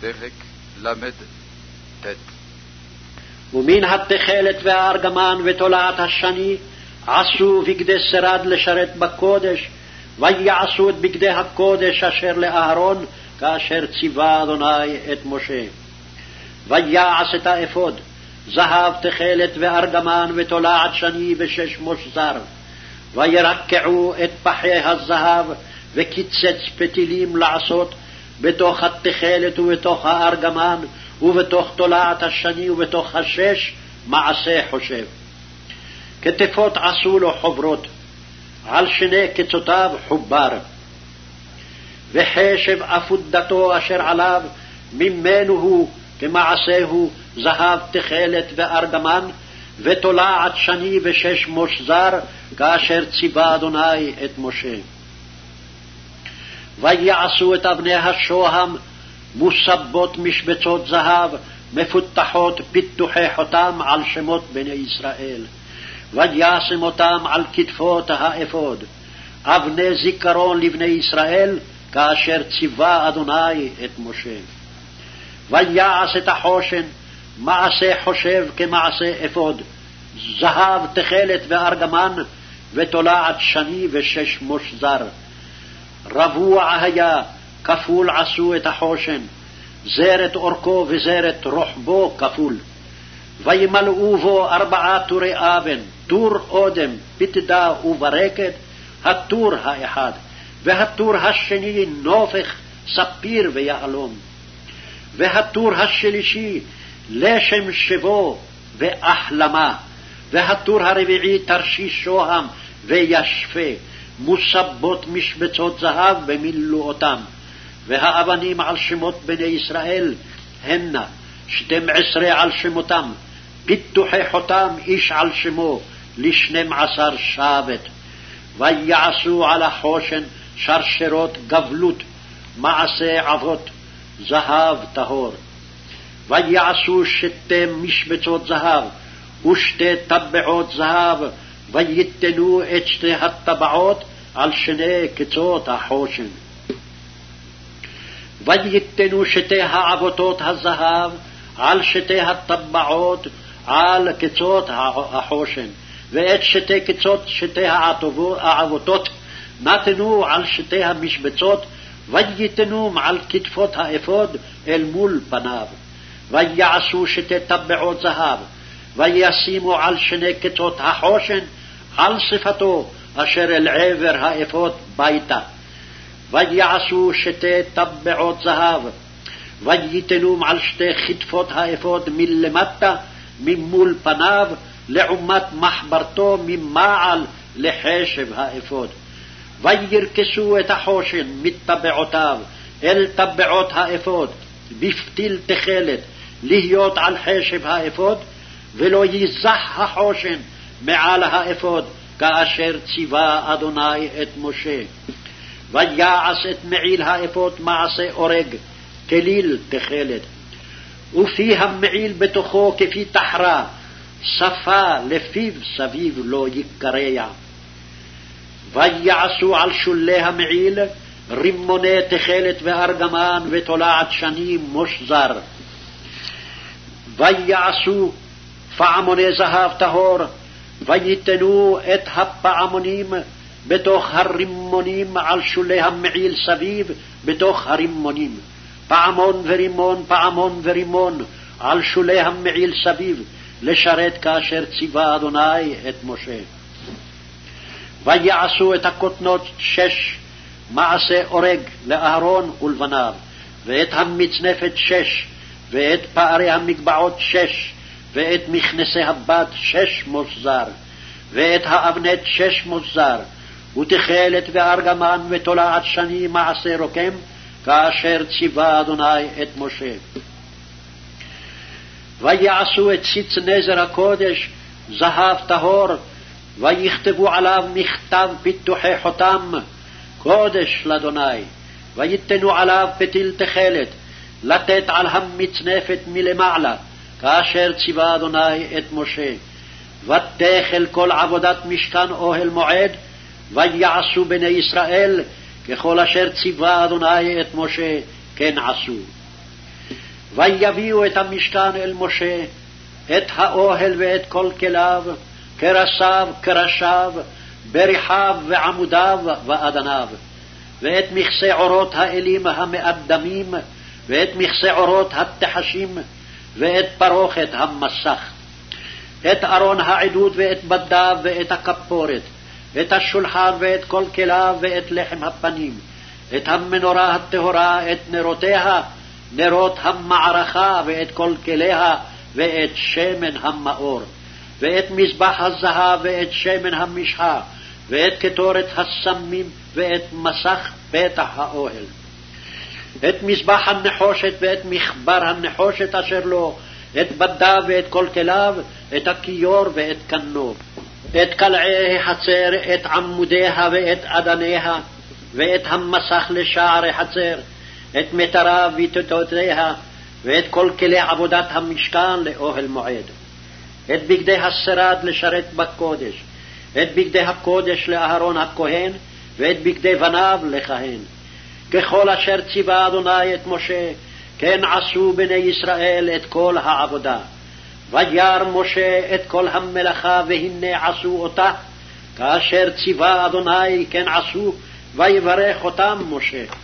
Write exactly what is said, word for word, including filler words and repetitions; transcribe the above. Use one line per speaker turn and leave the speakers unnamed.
פרק למד ת'.
ומן התכלת והארגמן ותולעת השני עשו בגדי שרד לשרת בקודש, ויעשו את בגדי הקודש אשר לאהרון, כאשר ציווה אדוני את משה. ויעש את האפוד, זהב תכלת וארגמן ותולעת שני ושש מושזר, וירקעו את פחי הזהב וקיצץ פתילים לעשות בתוך התכלת ובתוך הארגמן ובתוך תולעת השני ובתוך השש מעשה חושב. כתפות עשו לו חוברות, על שני קצותיו חובר, וחשב אפודתו אשר עליו ממנו הוא כמעשהו זהב תכלת וארגמן ותולעת שני ושש מושזר, כאשר ציווה אדוני את משה. ויעשו את אבני השוהם מוסבות משבצות זהב מפותחות פיתוחי חותם על שמות בני ישראל, וישם אותם על כתפות האפוד, אבני זיכרון לבני ישראל, כאשר ציווה אדוני את משה. ויעש את החושן מעשה חושב כמעשה אפוד, זהב תכלת וארגמן ותולעת שני ושש מושזר. רבוע היה, כפול עשו את החושן, זרת אורכו וזרת רוחבו כפול. וימלאו בו ארבעה טורי אבן, טור אודם, פתדה וברקת, הטור האחד, והטור השני נופך, ספיר ויהלום, והטור השלישי לשם שבו ואחלמה, והטור הרביעי תרשיש שוהם וישפה, מוסבות משבצות זהב במילואותם. והאבנים על שמות בני ישראל הנה שתים עשרה על שמותם, פיתוחי חותם איש על שמו לשנים עשר שבט. ויעשו על החושן שרשרות גבלות, מעשה אבות, זהב טהור. ויעשו שתי משבצות זהב ושתי טבעות זהב, ויתנו את שתי הטבעות על שני קצות החושן. ויתנו שתי העבותות הזהב על שתי הטבעות על קצות החושן, ואת שתי קצות שתי העבותות נתנו על שתי המשבצות, ויתנו על כתפות האפוד אל מול פניו. ויעשו שתי טבעות זהב, וישימו על שני קצות החושן על שפתו אשר אל עבר האפוד ביתה. ויעשו שתי טבעות זהב, ויתנו על שתי כתפות האפוד מלמטה ממול פניו, לעומת מחברתו ממעל לחשב האפוד. וירכסו את החושן מטבעותיו אל טבעות האפוד בפתיל תכלת, להיות על חשב האפוד, ולא ייזח החושן מעל האפוד, כאשר ציווה אדוני את משה. ויעש את מעיל האפוד מעשה אורג, כליל תכלת, ופי המעיל בתוכו כפי תחרה, שפה לפיו סביב לא יקרע. ויעשו על שולי המעיל רימוני תכלת וארגמן ותולעת שני מושזר. ויעשו פעמוני זהב טהור, ויתנו את הפעמונים בתוך הרימונים על שולי המעיל סביב בתוך הרימונים, פעמון ורימון, פעמון ורימון על שולי המעיל סביב, לשרת כאשר ציווה אדוני את משה. ויעשו את הכותנות שש מעשה אורג לאהרון ולבניו, ואת המצנפת שש, ואת פערי המגבעות שש, ואת מכנסי הבת שש מושזר, ואת האבנת שש מושזר, ותכלת וארגמן ותולעת שני מעשה רוקם, כאשר ציווה אדוני את משה. ויעשו את ציץ נזר הקודש זהב טהור, ויכתבו עליו מכתב פיתוחי חותם, קודש לאדוני, ויתנו עליו פתיל תכלת, לתת על המצנפת מלמעלה, כאשר ציווה אדוני את משה. ותכל כל עבודת משכן אוהל מועד, ויעשו בני ישראל ככל אשר ציווה אדוני את משה, כן עשו. ויביאו את המשכן אל משה, את האוהל ואת כל כליו, קרסיו, קרשיו, בריחיו ועמודיו ואדניו, ואת מכסה עורות האלים המאדמים, ואת מכסה עורות התחשים, ואת פרוכת המסך, את ארון העדות ואת בדיו ואת הכפורת, את השולחן ואת כל כליו ואת לחם הפנים, את המנורה הטהורה, את נרותיה, נרות המערכה ואת כל כליה, ואת שמן המאור, ואת מזבח הזהב ואת שמן המשחה, ואת קטורת הסמים ואת מסך פתח האוהל, את מזבח הנחושת ואת מחבר הנחושת אשר לו, את בדיו ואת כל כליו, את הכיור ואת כנו, את קלעי החצר, את עמודיה ואת אדניה, ואת המסך לשערי חצר, את מטרה ותותיה, ואת כל כלי עבודת המשכן לאוהל מועד, את בגדי השרד לשרת בקודש, את בגדי הקודש לאהרון הכהן, ואת בגדי בניו לכהן. ככל אשר ציווה אדוני את משה, כן עשו בני ישראל את כל העבודה. וירא משה את כל המלאכה, והנה עשו אותה, כאשר ציווה אדוני כן עשו, ויברך אותם משה.